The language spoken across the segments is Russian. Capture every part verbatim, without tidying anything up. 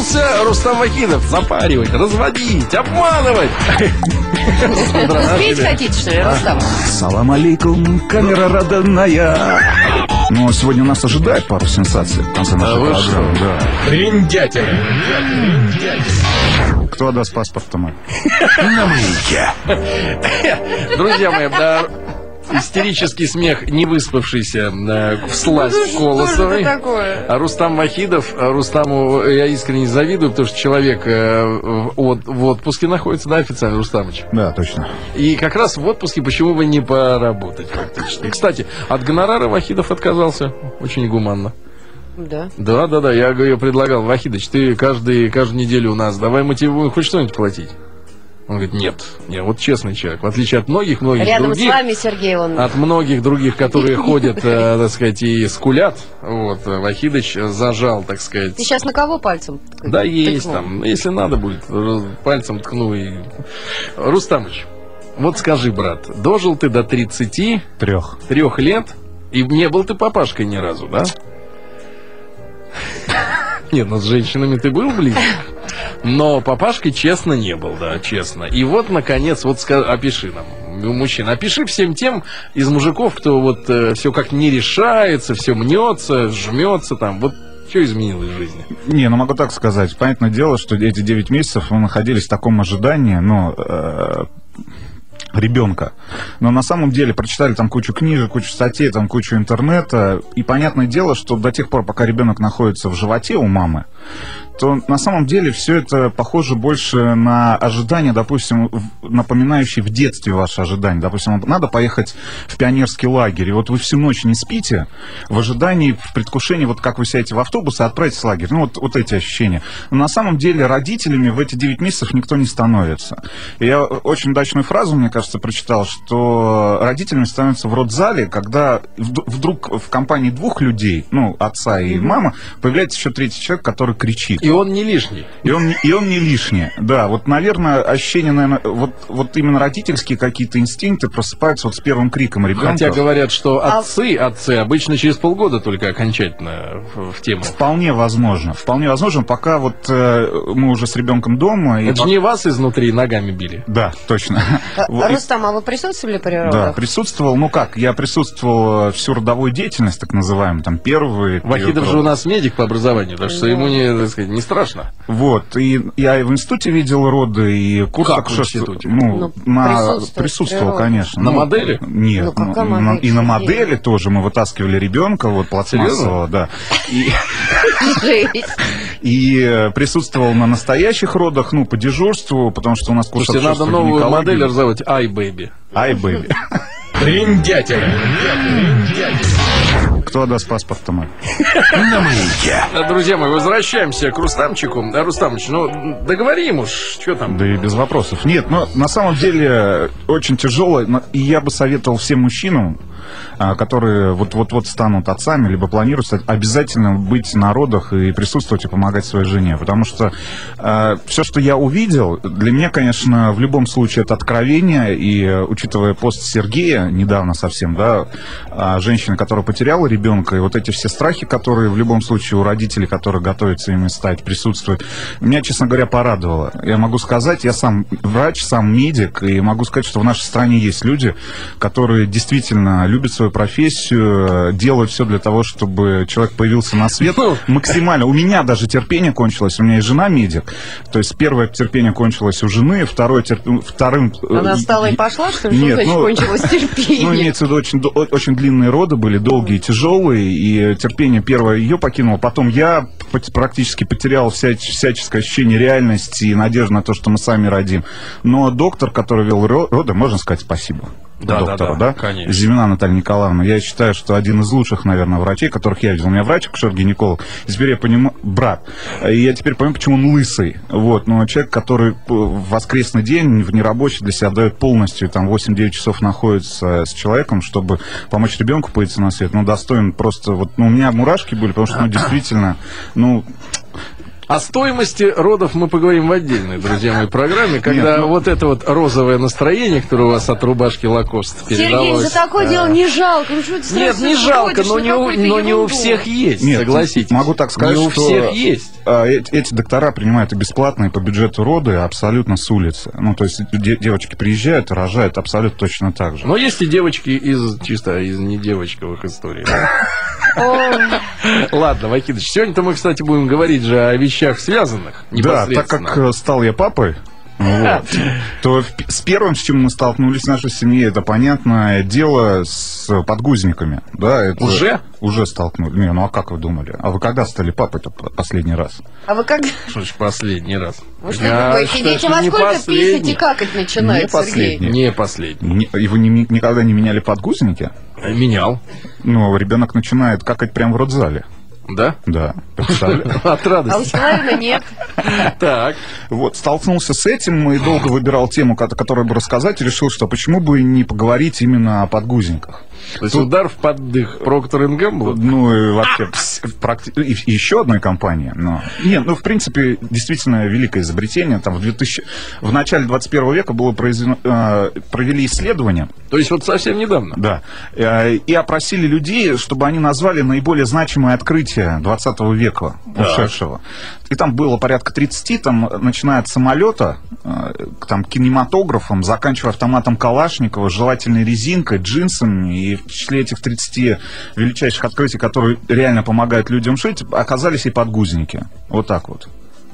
Научился Рустам Вахидов запаривать, разводить, обманывать. Спеть хотите, что ли, Рустам? Салам алейкум, камера родная. Но сегодня нас ожидает пару сенсаций в конце нашей программы. Бриндятина. Кто отдаст паспорт мой? На Маяке. Друзья мои, да, истерический смех невыспавшийся всласть Колосовой. А Рустам Вахидов, Рустаму я искренне завидую, потому что человек в отпуске находится, да, официально, Рустамыч? Да, точно. И как раз в отпуске почему бы не поработать фактически. Кстати, от гонорара Вахидов отказался. Очень гуманно. Да. Да, да, да, я, я предлагал: Вахидыч, ты каждый, каждую неделю у нас, давай мы тебе будем хоть что-нибудь платить. Он говорит: нет, я вот честный человек, в отличие от многих-многих Рядом других. с вами, Сергей, он... От многих других, которые ходят, э, так сказать, и скулят. Вот, Вахидыч зажал, так сказать. Ты сейчас на кого пальцем? Да, есть тыкнул? там, если надо будет, пальцем ткну и... Рустамыч, вот скажи, брат, дожил ты до тридцати трех трех лет, и не был ты папашкой ни разу, да? Нет, ну с женщинами ты был близок. Но папашкой, честно, не был, да, честно. И вот, наконец, вот ска- опиши нам, мужчина, опиши всем тем из мужиков, кто вот э, все как не решается, все мнется, жмется там, вот что изменилось в жизни? Не, ну могу так сказать. Понятное дело, что эти девять месяцев мы находились в таком ожидании, но... Э- ребенка. Но на самом деле прочитали там кучу книжек, кучу статей, там кучу интернета. И понятное дело, что до тех пор, пока ребенок находится в животе у мамы, то на самом деле все это похоже больше на ожидания, допустим, напоминающие в детстве ваши ожидания. Допустим, надо поехать в пионерский лагерь, и вот вы всю ночь не спите в ожидании, в предвкушении, вот как вы сядете в автобус и отправитесь в лагерь. Ну, вот, вот эти ощущения. Но на самом деле родителями в эти девять месяцев никто не становится. И я очень удачную фразу, мне кажется, прочитал, что родителями становятся в родзале, когда вдруг в компании двух людей, ну, отца и мама, появляется еще третий человек, который кричит. И он не лишний. И он, и он не лишний, да. Вот, наверное, ощущения, наверное, вот, вот именно родительские какие-то инстинкты просыпаются вот с первым криком ребенка. Хотя говорят, что отцы, отцы обычно через полгода только окончательно в, в тему. Вполне возможно. Вполне возможно, пока вот э, мы уже с ребенком дома. Это и же не вас изнутри ногами били. Да, точно. Рустам, а вы присутствовали при родах? Да, присутствовал. Ну как, я присутствовал всю родовую деятельность, так называемую, там первые. Вахидов же у нас медик по образованию, так что ему не, так сказать, не страшно. Вот, и я и в институте видел роды, и курс как так, в институте? Ну, ну на... присутствовал, присутствовал, конечно. На ну, модели? Нет, ну, ну, модель? на, и на модели тоже мы вытаскивали ребенка, вот пластмассового, да. И, и присутствовал на настоящих родах, ну, по дежурству, потому что у нас курс Слушайте, надо новую модель разработать, iBaby. iBaby. Бриндятина. Кто отдаст паспорт мой? На Маяке. Друзья мои, возвращаемся к Рустамчику. Рустамыч, ну договори ему, что там? Да и без вопросов. Нет, но на самом деле очень тяжело, и я бы советовал всем мужчинам, которые вот-вот-вот станут отцами, либо планируют стать, обязательно быть на родах и присутствовать и помогать своей жене. Потому что э, все, что я увидел, для меня, конечно, в любом случае это откровение. И учитывая пост Сергея, недавно совсем, да, женщины, которая потеряла ребенка, и вот эти все страхи, которые в любом случае у родителей, которые готовятся ими стать, присутствуют, меня, честно говоря, порадовало. Я могу сказать, я сам врач, сам медик, и могу сказать, что в нашей стране есть люди, которые действительно любят свою профессию, делают все для того, чтобы человек появился на свет максимально. У меня даже терпение кончилось, у меня и жена медик. То есть первое терпение кончилось у жены, второе терп... вторым... Она встала и пошла, что ли? Нет, значит, ну, кончилось терпение? Ну, имеется в виду, очень, очень длинные роды были, долгие, тяжелые, и терпение первое ее покинуло. Потом я практически потерял вся, всяческое ощущение реальности и надежды на то, что мы сами родим. Но доктор, который вел роды, можно сказать спасибо. Да, доктора, да, да, да? конечно. Зимина Наталья Николаевна. Я считаю, что один из лучших, наверное, врачей, которых я видел. У меня врач, акушер-гинеколог. И теперь я понимаю, брат. И я теперь понимаю, почему он лысый. Вот, но человек, который в воскресный день, в нерабочий, для себя отдает полностью, там, восемь-девять часов находится с человеком, чтобы помочь ребенку появиться на свет. Ну, достоин просто, вот, ну, у меня мурашки были, потому что, ну, действительно, ну... О стоимости родов мы поговорим в отдельной, друзья мои, программе, когда Нет, ну... вот это вот розовое настроение, которое у вас от рубашки Лакост передалось... Сергей, за такое дело не жалко. Ну, что Нет, не жалко, но не, у, но не у всех есть, Нет, согласитесь. Могу так сказать, не у что всех есть. Эти, эти доктора принимают и бесплатно, и по бюджету роды абсолютно с улицы. Ну, то есть де- девочки приезжают и рожают абсолютно точно так же. Но есть и девочки из чисто из недевочковых историй. Ладно, Вахидыч, сегодня-то мы, кстати, будем говорить же о вещах связанных. Да, так как стал я папой, вот, то с первым, с чем мы столкнулись в нашей семье, это понятное дело с подгузниками. Да, это уже? Уже столкнулись. Не, ну а как вы думали? А вы когда стали папой-то последний раз? А вы когда? Что значит последний раз? Вы что такое сидите, во сколько писать и какать начинает, не последний. Не последний. Не, и вы не, никогда не меняли подгузники? Менял. Ну, ребенок начинает какать прямо в родзале. Да? Да. От радости. А у Славина нет. Так. Вот, столкнулся с этим и долго выбирал тему, которую бы рассказать, и решил, что почему бы не поговорить именно о подгузниках. То есть удар в поддых Procter энд Gamble? Ну, и вообще, и еще одной компании. Но... Нет, ну, в принципе, действительно великое изобретение. Там в, двухтысячном... в начале двадцать первого века было произведено... провели исследование. То есть вот совсем недавно? Да. И опросили людей, чтобы они назвали наиболее значимые открытия двадцатого века ушедшего. И там было порядка тридцати, там, начиная от самолета, там, кинематографом, заканчивая автоматом Калашникова, жевательной резинкой, джинсами. И в числе этих тридцати величайших открытий, которые реально помогают людям жить, оказались и подгузники. Вот так вот.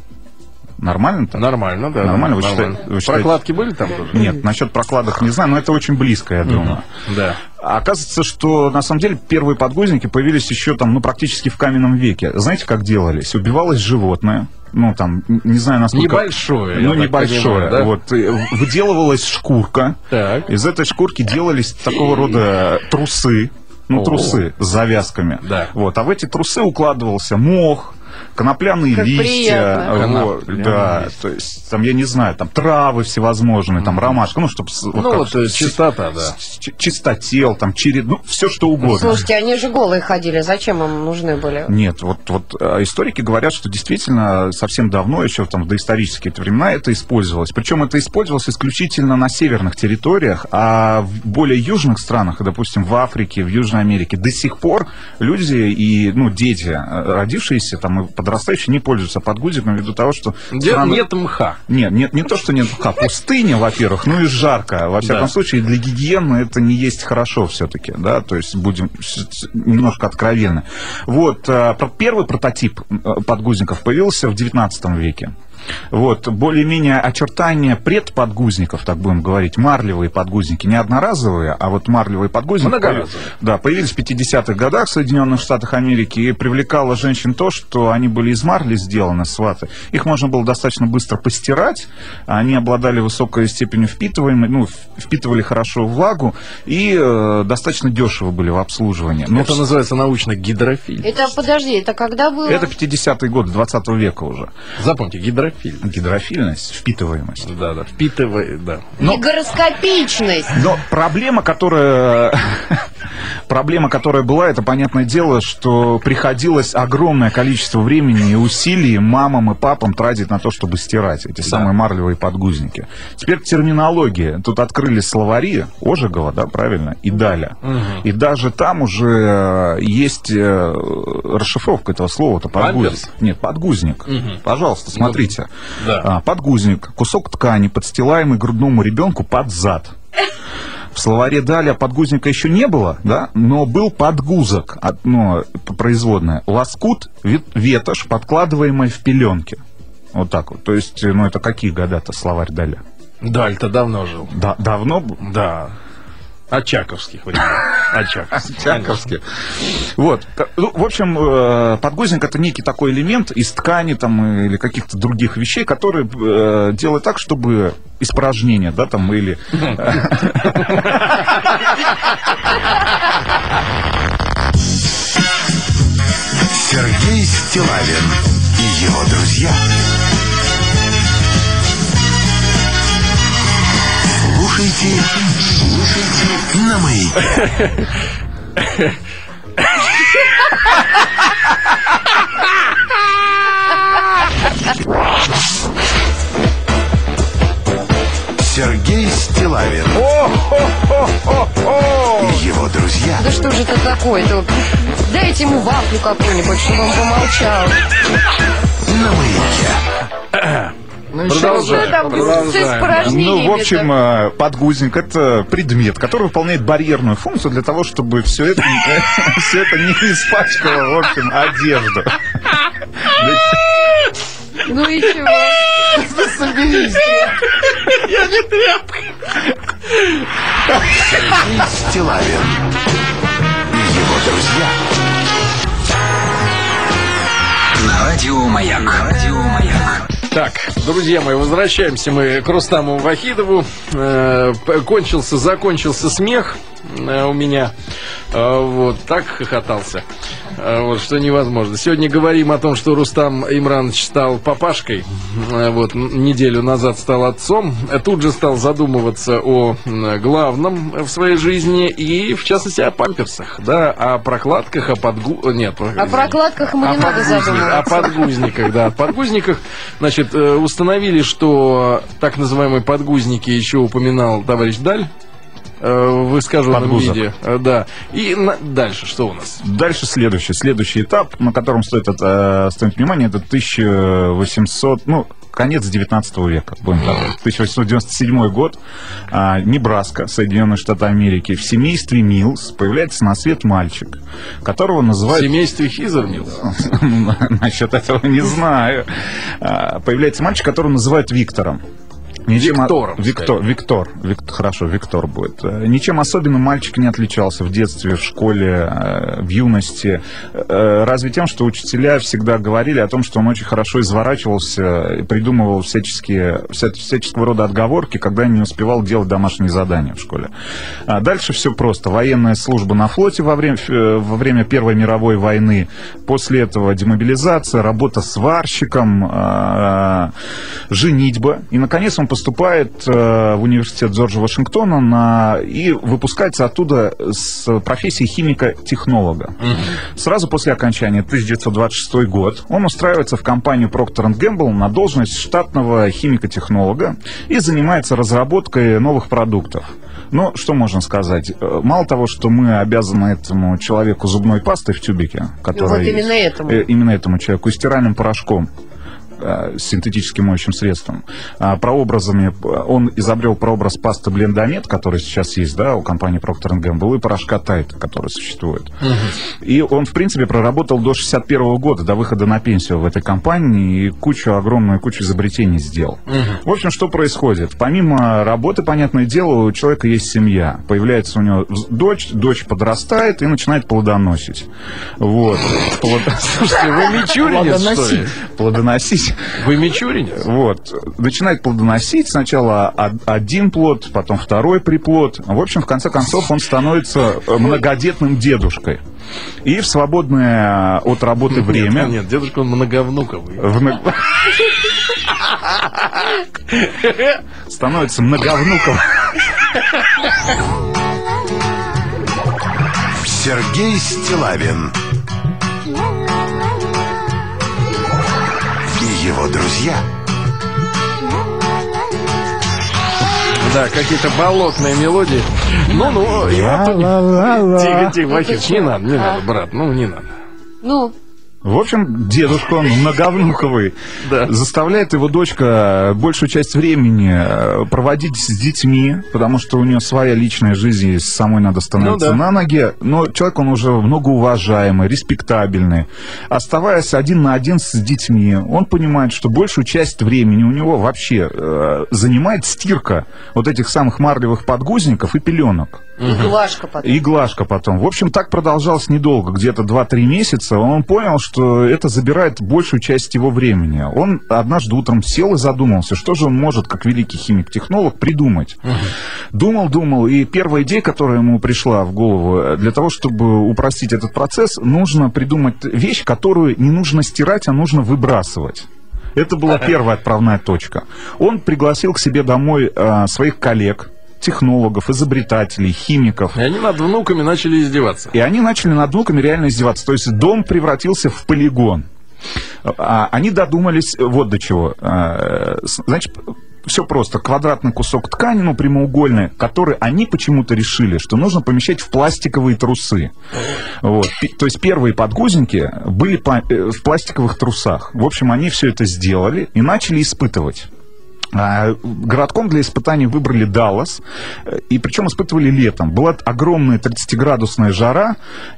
Нормально-то? Нормально, да. Нормально. Вы нормально. Считаете, вы Прокладки были там тоже? Нет, насчет прокладок не знаю, но это очень близко, я думаю. Uh-huh. Да. А оказывается, что на самом деле первые подгузники появились еще там, ну, практически в каменном веке. Знаете, как делались? Убивалось животное. Ну, там, не знаю, насколько... Небольшое. Ну, небольшое. Понимаю, да? Вот, выделывалась шкурка. Так. Из этой шкурки делались такого рода трусы. Ну, О-о-о. трусы с завязками. Да. Вот, а в эти трусы укладывался мох, конопляные как листья, вот, да, листья. То есть там, я не знаю, там травы всевозможные, там ромашка, ну, чтобы... Ну, вот, вот чистота, да. Чистотел, там, черед, ну, все что угодно. Слушайте, они же голые ходили, зачем им нужны были? Нет, вот, вот историки говорят, что действительно совсем давно, еще там в доисторические времена это использовалось. Причем это использовалось исключительно на северных территориях, а в более южных странах, допустим, в Африке, в Южной Америке, до сих пор люди и, ну, дети, родившиеся там и подрастающие, не пользуются подгузником ввиду того, что... Где страны... нет мха. Нет, нет, не то, что нет мха. Пустыня, во-первых, ну и жарко. Во всяком да. случае, для гигиены это не есть хорошо все-таки, да, то есть будем немножко откровенны. Вот, первый прототип подгузников появился в девятнадцатом веке. Вот, более-менее очертания предподгузников, так будем говорить, марлевые подгузники, не одноразовые, а вот марлевые подгузники, многоразовые. Да, появились в пятидесятых годах в Соединенных Штатах Америки, и привлекало женщин то, что они были из марли сделаны, сваты. Их можно было достаточно быстро постирать, они обладали высокой степенью впитываемой, ну, впитывали хорошо влагу и э, достаточно дешево были в обслуживании. Но это в... называется научно гидрофиль. Это, подожди, это когда было? Это пятидесятые годы двадцатого века уже. Запомните, гидрофиль. Гидрофильность, впитываемость. Да, да, впитывает, да. Но, гигроскопичность. Но проблема, которая... Проблема, которая была, это, понятное дело, что приходилось огромное количество времени и усилий мамам и папам тратить на то, чтобы стирать эти да. самые марлевые подгузники. Теперь терминология. Тут открыли словари Ожегова, да, правильно, и Даля. Угу. И даже там уже есть расшифровка этого слова-то. Подгузник. Нет, подгузник. Угу. Пожалуйста, смотрите. Да. А, подгузник. Кусок ткани, подстилаемый грудному ребенку под зад. В словаре Даля подгузника еще не было, да, но был подгузок, одно производное. Лоскут, ветошь, подкладываемая в пеленки. Вот так вот. То есть, ну, это какие года-то словарь Даля? Даль-то давно жил. Да, давно? Да. Очаковских времен. Очаковских. Очаковских. Вот. Ну, в общем, подгузник — это некий такой элемент из ткани там, или каких-то других вещей, которые э, делают так, чтобы испражнения, да, там, или... Сергей Стиллавин и его друзья. Слушайте, слушайте на Маяке. Сергей Стиллавин и его друзья. Да что же это такое-то? Дайте ему вафлю какую-нибудь, чтобы он помолчал. На Маяке. Ну, продолжаем. Там продолжаем. Ну, в общем, подгузник — это предмет, который выполняет барьерную функцию для того, чтобы все это, все это не испачкало, в общем, одежду. Ну и чего? Я не тряпка. Сергей Стиллавин и его друзья. На радио Маяк. На радио Маяк. Так, друзья мои, возвращаемся мы к Рустаму Вахидову. Э, кончился, закончился смех э, у меня. Э, вот, так хохотался. Э, вот, что невозможно. Сегодня говорим о том, что Рустам Имранович стал папашкой. Э, вот, неделю назад стал отцом. Тут же стал задумываться о главном в своей жизни. И, в частности, о памперсах. Да, о прокладках, о подгу... Нет, о прокладках ему не надо задумываться. О подгузниках, да, о подгузниках. Значит, установили, что так называемые подгузники еще упоминал товарищ Даль в искаженном виде. Да. И на... дальше что у нас? Дальше следующий. Следующий этап, на котором стоит это, стоит внимание, это тысяча восемьсот, ну, конец девятнадцатого века, будем так, тысяча восемьсот девяносто седьмой год, а, Небраска, Соединенные Штаты Америки. В семействе Милс появляется на свет мальчик, которого называют... В семействе Хизер Милс? Насчет этого не знаю. Появляется мальчик, которого называют Виктором. Ничем Виктором. Виктор, Виктор, Виктор, хорошо, Виктор будет. Ничем особенным мальчик не отличался в детстве, в школе, в юности. Разве тем, что учителя всегда говорили о том, что он очень хорошо изворачивался и придумывал всяческие, вся, всяческого рода отговорки, когда не успевал делать домашние задания в школе. А дальше все просто. Военная служба на флоте во время, во время Первой мировой войны. После этого демобилизация, работа сварщиком, женитьба. И, наконец, он поступает э, в университет Джорджа Вашингтона на, и выпускается оттуда с профессией химика-технолога. Mm-hmm. Сразу после окончания, тысяча девятьсот двадцать шестой год, он устраивается в компанию Procter энд Gamble на должность штатного химика-технолога и занимается разработкой новых продуктов. Ну, что можно сказать? Мало того, что мы обязаны этому человеку зубной пастой в тюбике, которая... Вот именно этому. Э, именно этому человеку, и стиральным порошком, с синтетическим моющим средством. Прообразами он изобрел прообраз пасты Блендамед, который сейчас есть, да, у компании Procter энд Gamble, и порошка Тайд, который существует. Uh-huh. И он, в принципе, проработал до шестьдесят первого года, до выхода на пенсию в этой компании, и кучу, огромную кучу изобретений сделал. Uh-huh. В общем, что происходит? Помимо работы, понятное дело, у человека есть семья. Появляется у него дочь, дочь подрастает и начинает плодоносить. Вот. Слушайте, вы мичуринец, что ли? Плодоносить. Вы мичуринец? Вот. Начинает плодоносить. Сначала один плод, потом второй приплод. В общем, в конце концов, он становится многодетным дедушкой. И в свободное от работы время... Нет, нет, дедушка, он многовнуковый. Становится многовнуковым. Сергей Стиллавин и его друзья. Да, какие-то болотные мелодии. Ну-ну, тихо, тихо, Вахид, не надо, не надо, брат, ну не надо. Ну... В общем, дедушка, он многовнуковый, да. Заставляет его дочка большую часть времени проводить с детьми, потому что у нее своя личная жизнь, и самой надо становиться ну, да. на ноги. Но человек, он уже многоуважаемый, респектабельный. Оставаясь один на один с детьми, он понимает, что большую часть времени у него вообще э, занимает стирка вот этих самых марлевых подгузников и пеленок. И глажка потом. И глажка потом. В общем, так продолжалось недолго, где-то два-три месяца. Он понял, что это забирает большую часть его времени. Он однажды утром сел и задумался, что же он может, как великий химик-технолог, придумать. Угу. Думал, думал, и первая идея, которая ему пришла в голову, для того, чтобы упростить этот процесс, нужно придумать вещь, которую не нужно стирать, а нужно выбрасывать. Это была первая отправная точка. Он пригласил к себе домой э, своих коллег, технологов, изобретателей, химиков. И они над внуками начали издеваться. И они начали над внуками реально издеваться. То есть дом превратился в полигон. Они додумались вот до чего. Значит, все просто. Квадратный кусок ткани, ну, прямоугольный, который они почему-то решили, что нужно помещать в пластиковые трусы. Вот. То есть первые подгузники были в пластиковых трусах. В общем, они все это сделали и начали испытывать. Городком для испытаний выбрали Даллас, и причем испытывали летом. Была огромная тридцатиградусная жара,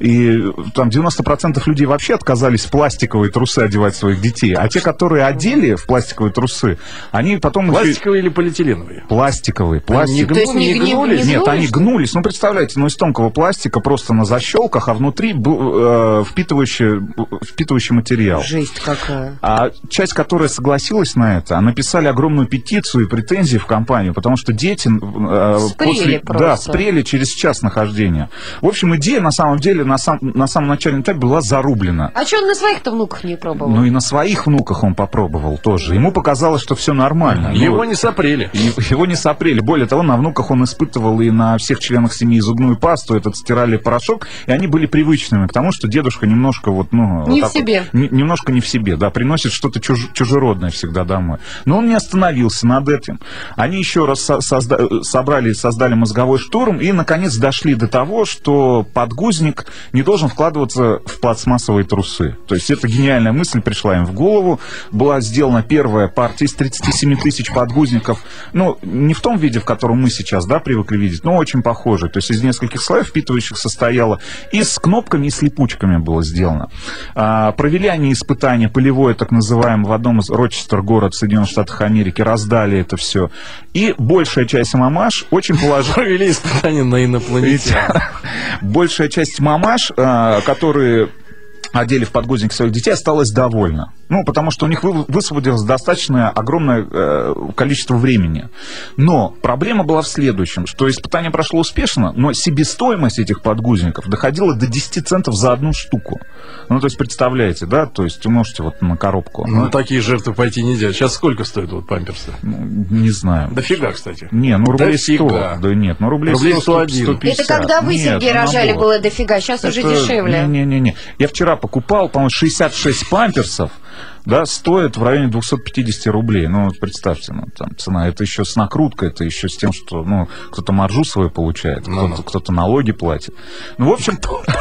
и там девяносто процентов людей вообще отказались в пластиковые трусы одевать своих детей, а те, которые одели в пластиковые трусы, они потом... Пластиковые или полиэтиленовые? Пластиковые. Пластик... То есть не, не гнулись? Нет, они гнулись. Ну, представляете, ну, из тонкого пластика просто на защелках, а внутри был э, впитывающий, впитывающий материал. Жесть какая. А часть, которая согласилась на это, написали огромную петицию и претензии в компанию, потому что дети э, после, да, спрели через час нахождения. В общем, идея на самом деле на, сам, на самом начальном этапе была зарублена. А что он на своих-то внуках не пробовал? Ну и на своих внуках он попробовал тоже. Ему показалось, что все нормально. Его ну, не сопрели. Его не сопрели. Более того, на внуках он испытывал и на всех членах семьи зубную пасту, этот стиральный порошок, и они были привычными, потому что дедушка немножко вот, ну... Не вот в себе. Вот, не, немножко не в себе, да, приносит что-то чуж, чужеродное всегда домой. Но он не остановился над этим. Они еще раз созда- собрали и создали мозговой штурм и, наконец, дошли до того, что подгузник не должен вкладываться в пластмассовые трусы. То есть эта гениальная мысль пришла им в голову. Была сделана первая партия из тридцати семи тысяч подгузников. Ну, не в том виде, в котором мы сейчас, да, привыкли видеть, но очень похожий. То есть из нескольких слоев впитывающих состояло. И с кнопками и с липучками было сделано. А, провели они испытания полевое, так называемое, в одном из Рочестер, город в Соединенных Штатах Америки, раздали это все. И большая часть мамаш очень положительно... Провели испытания на инопланетян. Большая часть мамаш, которые одели в подгузники своих детей, осталась довольна. Ну, потому что у них высвободилось достаточно огромное э, количество времени. Но проблема была в следующем, что испытание прошло успешно, но себестоимость этих подгузников доходила до десяти центов за одну штуку. Ну, то есть, представляете, да? То есть, умножьте вот на коробку. Ну, ну, такие жертвы пойти нельзя. Сейчас сколько стоят вот памперсы? Ну, не знаю. Дофига, кстати. Не, ну рублей сто. Дофига. Да нет, ну рублей, рублей сто, сто пятьдесят. Это когда вы, нет, Сергей, рожали, было дофига, сейчас это... уже дешевле. Не-не-не. Я вчера покупал, по-моему, шестьдесят шесть памперсов, да, стоит в районе двести пятьдесят рублей. Ну, представьте, ну, там цена, это еще с накруткой, это еще с тем, что, ну, кто-то маржу свою получает, ну, кто-то, кто-то налоги платит. Ну, в общем,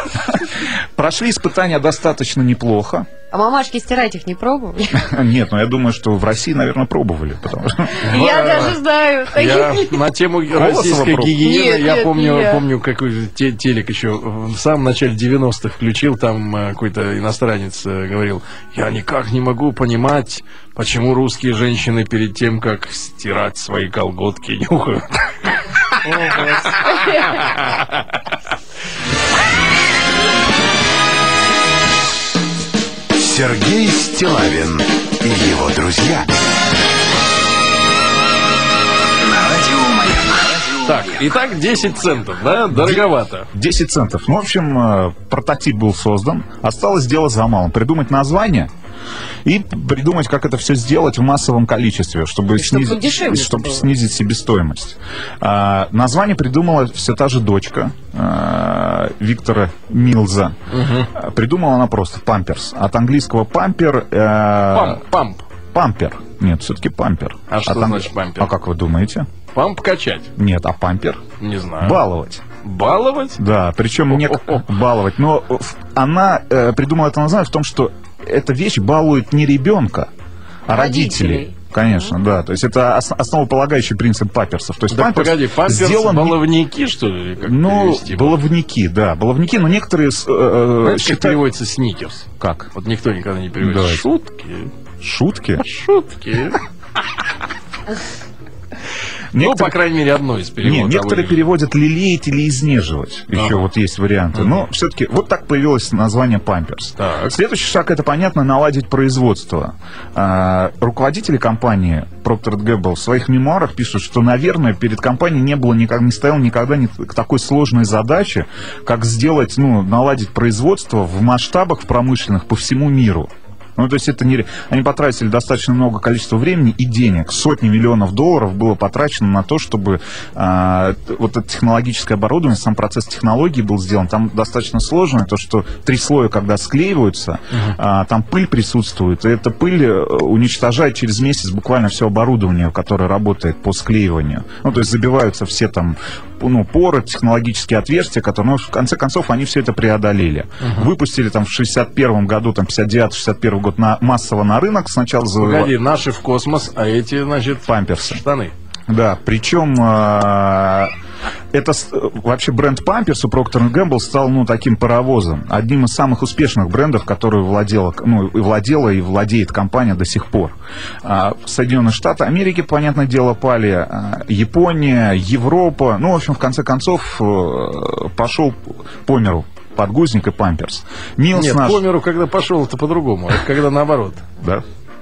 прошли испытания достаточно неплохо. А мамашки стирать их не пробовали? Нет, ну я думаю, что в России, наверное, пробовали. Потому что... Я даже знаю. Я на тему российской гигиены, нет, я нет, помню, нет. помню, какой телек еще в самом начале девяностых включил, там какой-то иностранец говорил, я никак не могу понимать, почему русские женщины перед тем, как стирать свои колготки, нюхают. Сергей Стиллавин и его друзья. Так, итак, десять центов, да? Дороговато. десять центов. Ну, в общем, прототип был создан. Осталось дело за малым. Придумать название и придумать, как это все сделать в массовом количестве, чтобы, снизить, чтобы, чтобы снизить себестоимость. А, название придумала все та же дочка а, Виктора Милза. Угу. Придумала она просто «памперс». От английского «пампер». А, памп, памп. «Пампер». Нет, все-таки «пампер». А что От ан... значит «пампер»? А как вы думаете? Памп качать? Нет, а «пампер»? Не знаю. Баловать. Баловать? Да, причем не баловать. Но она э, придумала это название в том, что эта вещь балует не ребенка, а родителей. родителей. Конечно, mm-hmm. да. То есть это основополагающий принцип памперсов. То есть да, памперс погоди, памперс сделан... баловники, что ли? Как ну, баловники, да. Баловники, но некоторые... Э, Знаешь, считают... как переводится сникерс? Как? Вот никто никогда не переводит. Давайте. Шутки. Шутки? Шутки. Некоторые... Ну, по крайней мере, одно из переводов. Нет, некоторые переводят лелеять или изнеживать. Еще ага. вот есть варианты. Ага. Но все-таки вот так появилось название «памперс». Так. Следующий шаг, это, понятно, наладить производство. А, руководители компании Procter энд Gamble в своих мемуарах пишут, что, наверное, перед компанией не было никак, не стоял никогда ни к такой сложной задаче, как сделать, ну, наладить производство в масштабах в промышленных по всему миру. Ну, то есть это не... Они потратили достаточно много количества времени и денег. Сотни миллионов долларов было потрачено на то, чтобы а, вот это технологическое оборудование, сам процесс технологии был сделан. Там достаточно сложно, то, что три слоя, когда склеиваются, uh-huh. а, там пыль присутствует, и эта пыль уничтожает через месяц буквально все оборудование, которое работает по склеиванию. Ну, то есть забиваются все там, ну, поры, технологические отверстия, которые, ну, в конце концов, они все это преодолели. Uh-huh. Выпустили там в шестьдесят первом году, там, пятьдесят девятый шестьдесят первый год на, массово на рынок. Сначала завоевали... Погоди, наши в космос, а эти, значит, памперсы. Штаны. Да, причем э, это вообще бренд Pampers у Procter энд Gamble стал, ну, таким паровозом. Одним из самых успешных брендов, который владела, ну, и владела и владеет компания до сих пор. А Соединенные Штаты Америки, понятное дело, пали, а Япония, Европа. Ну, в общем, в конце концов, пошел по миру подгузник и памперс. Нилс Нет, наш... по миру, когда пошел, это по-другому. Это когда наоборот. Да.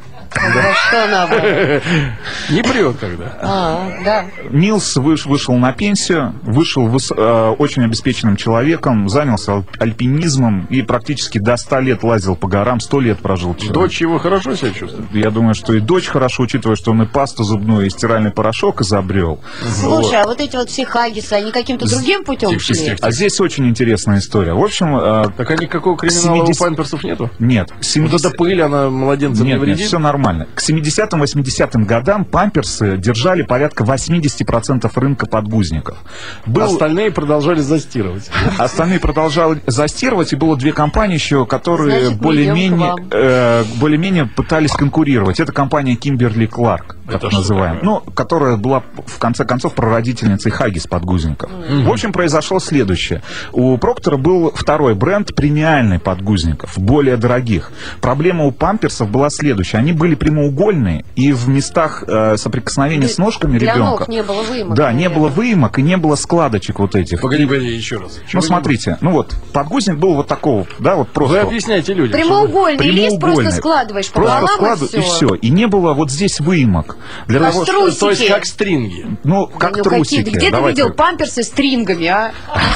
Да. Что наоборот? Не прет когда. А, да. Нилс выш, вышел на пенсию, вышел выс, э, очень обеспеченным человеком, занялся альпинизмом и практически до ста лет лазил по горам, сто лет прожил человек. Дочь его хорошо себя чувствует? Я думаю, что и дочь хорошо, учитывая, что он и пасту зубную, и стиральный порошок изобрел. Слушай, вот. А вот эти вот все хаггисы, они каким-то другим путем тих, шли? тих, тих. А здесь очень интересная история. В общем... Э, так а никакого криминала семидесятых... у памперсов нету? Нет. семидесятых... Вот эта пыль, она младенцам нет, не вредит? Нет, все нормально. К семидесятым-восьмидесятым годам памперсы держали порядка восемьдесят процентов рынка подгузников. Был... Остальные продолжали застирывать. Остальные продолжали застирывать, и было две компании еще, которые более-менее э, более-менее пытались конкурировать. Это компания Kimberly-Clark, как это называем, ну, которая была, в конце концов, прародительницей Хаггис подгузников. Mm-hmm. В общем, произошло следующее. У Проктора был второй бренд премиальный подгузников, более дорогих. Проблема у памперсов была следующая. Они были прямоугольные, и в местах э, соприкосновения с ножками для ребенка... ног не было выемок. Да, не было выемок, и не было складочек вот этих. Погоди, погоди, еще раз. Ну, смотрите, ну вот, подгузник был вот такого, да, вот просто... Вы объясняйте людям. Прямоугольный, прямоугольный лист просто складываешь пополам, складываю, и, и все. И не было вот здесь выемок. Для как того, трусики. То есть как стринги. Ну, как ну, трусики. Где Давайте. ты видел памперсы с стрингами, а?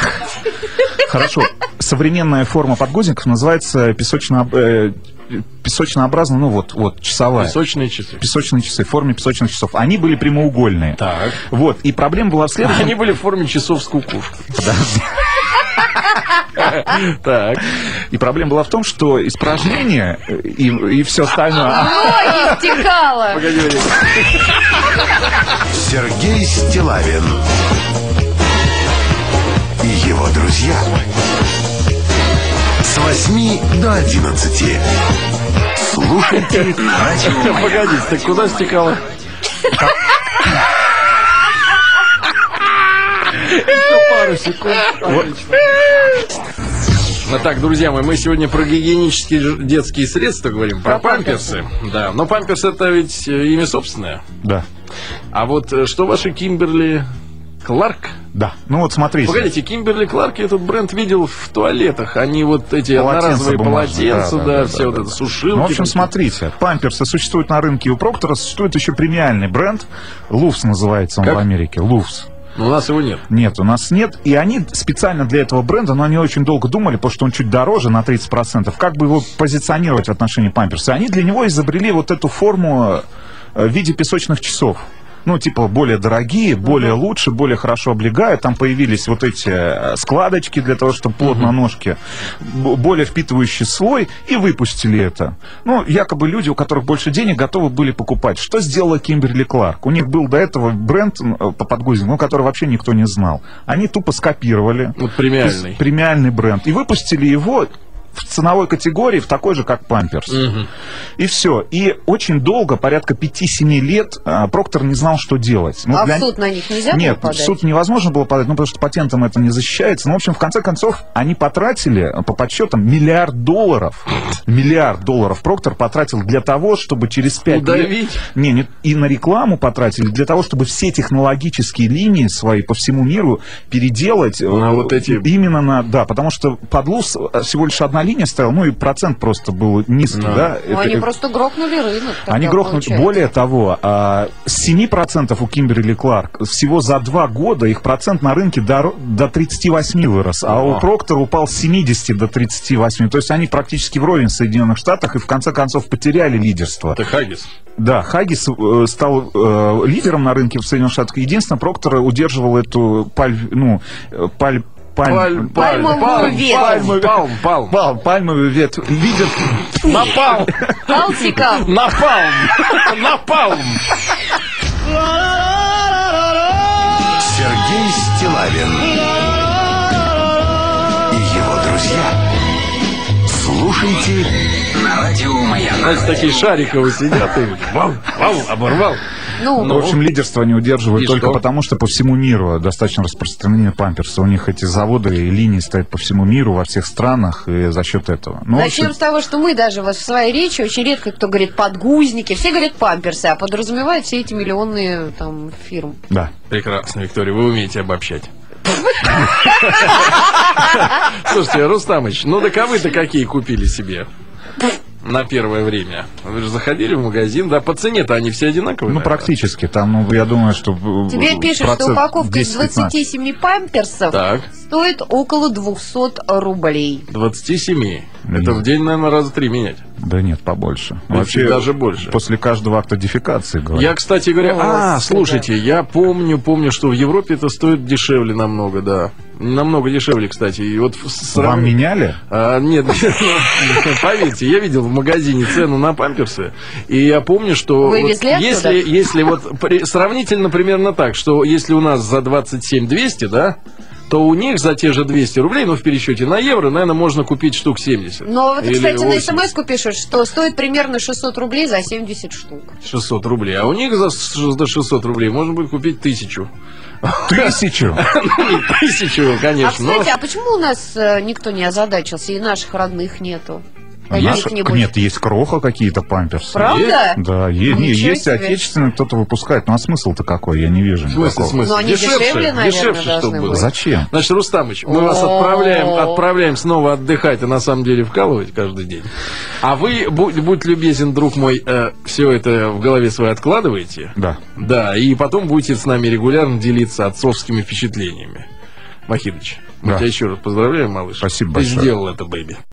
Хорошо. Современная форма подгузников называется песочно... э, песочнообразно, ну вот, вот, часовая. Песочные часы. Песочные часы, в форме песочных часов. Они были прямоугольные. Так. Вот, и проблема была в следующем... Они были в форме часов с кукушкой. Подожди. Так. И проблема была в том, что испражнения и, и все остальное... Ой, истекало! Погоди, погоди. Сергей Стиллавин и его друзья. С восьми до одиннадцати. Слушайте на радио. Погоди, ты куда стекала? Пару секунд. Ну так, друзья мои, мы сегодня про гигиенические детские средства говорим, про, про памперсы. Да, но памперс это ведь имя собственное. Да. А вот что ваши Kimberly Clark? Да, ну вот смотрите. Погодите, Kimberly Clark я этот бренд видел в туалетах. Они вот эти одноразовые полотенца, да, да, да, да, все да, вот да, это, да. сушилки. Ну, в общем, смотрите, памперсы существуют на рынке, у Проктора существует еще премиальный бренд. Лувс называется он как? В Америке. Лувс. Но у нас его нет. Нет, у нас нет. И они специально для этого бренда, но они очень долго думали, потому что он чуть дороже на тридцать процентов, как бы его позиционировать в отношении памперса. Они для него изобрели вот эту форму в виде песочных часов. Ну, типа, более дорогие, более uh-huh. лучше, более хорошо облегают. Там появились вот эти складочки для того, чтобы плотно uh-huh. ножки, более впитывающий слой, и выпустили это. Ну, якобы люди, у которых больше денег, готовы были покупать. Что сделала Kimberly-Clark? У них был до этого бренд по подгузнику, ну, который вообще никто не знал. Они тупо скопировали. Вот премиальный. Премиальный бренд. И выпустили его в ценовой категории, в такой же, как памперс. Угу. И все. И очень долго, порядка пяти-семи лет, Проктор не знал, что делать. Ну, а для... в суд на них нельзя Нет, было подать? в суд невозможно было подать, ну, потому что патентом это не защищается. Ну, в общем, в конце концов, они потратили, по подсчетам, миллиард долларов. Миллиард долларов Проктор потратил для того, чтобы через пять лет... Не, не, и на рекламу потратили, для того, чтобы все технологические линии свои по всему миру переделать. На вот эти... Именно на... Да, потому что под Лувс всего лишь одна одна линия стояла, ну и процент просто был низкий, да. да? Ну, это, они просто грохнули рынок. Они грохнули. Получается. Более того, с семи процентов у Кимберли Кларк всего за два года их процент на рынке до, до тридцати восьми вырос, а у Проктор упал с семидесяти до тридцати восьми. То есть они практически вровень в Соединенных Штатах и в конце концов потеряли лидерство. Это Хаггис. Да, Хаггис э, стал э, лидером на рынке в Соединенных Штатах. Единственное, Проктор удерживал эту паль, ну, паль, пальм, паль, пальмовую ветвь. Палм, палм, палм. Пальмовую ветвь. Лидер... Напалм. Алтиком. Напалм. Напалм. Сергей Стиллавин и его друзья. Слушайте На радио Маяк. Знаете, такие шариковые сидят и вау, вау, оборвал. Ну, Ну, в общем, лидерство они удерживают И только что? потому, что по всему миру достаточно распространены памперсы. У них эти заводы и линии стоят по всему миру, во всех странах, и за счет этого. Ну, в начнем общем, с того, что мы даже вот в своей речи очень редко кто говорит подгузники, все говорят памперсы, а подразумевают все эти миллионные там фирм. да. Прекрасно, Виктория, вы умеете обобщать. Слушайте, Рустамыч, ну так а вы-то какие купили себе на первое время? Вы же заходили в магазин, да, по цене-то они все одинаковые? Ну, наверное? практически. Там, ну, я думаю, что... Тебе пишут, что упаковка из двадцати семи памперсов Так, стоит около двухсот рублей. двадцати семи. Это Мгм. в день, наверное, раза три менять. Да нет, побольше. Вообще даже больше. После каждого акта дефекации, говорят. Я, кстати говоря, О, а, Господи. слушайте, я помню, помню, что в Европе это стоит дешевле намного, да. Намного дешевле, кстати. И вот срав... Вам меняли? А, нет, поверьте, я видел в магазине цену на памперсы, и я помню, что Вы вот везли оттуда? если, если вот при- сравнительно примерно так, что если у нас за двадцать семь двести, да, то у них за те же двести рублей, ну, в пересчете на евро, наверное, можно купить штук семьдесят. Но вот, Или кстати, на восемьдесят. смс-ку пишут, что стоит примерно шестьсот рублей за семьдесят штук. шестьсот рублей, а у них за ш- за шестьсот рублей можно будет купить тысячу. Тысячу? Ну, не тысячу, А, конечно, но... кстати, а почему у нас э, никто не озадачился, и наших родных нету? Наши- Каких-нибудь? Нет, есть кроха какие-то памперсы. Правда? Да, е- не, Ничего есть себе. отечественные, кто-то выпускает. Ну, а смысл-то какой? Я не вижу В смысле, никакого. в смысле? Ну, они дешевле, наверное, дешевше, должны чтобы было. быть. Зачем? Значит, Рустамыч, мы вас О. отправляем, отправляем снова отдыхать, а на самом деле вкалывать каждый день. А вы, будь, будь любезен, друг мой, э, все это в голове своей откладываете. Да. Да, и потом будете с нами регулярно делиться отцовскими впечатлениями. Махидыч, мы Да. тебя еще раз поздравляем, малыш. Спасибо Ты большое. сделал это, бэйби.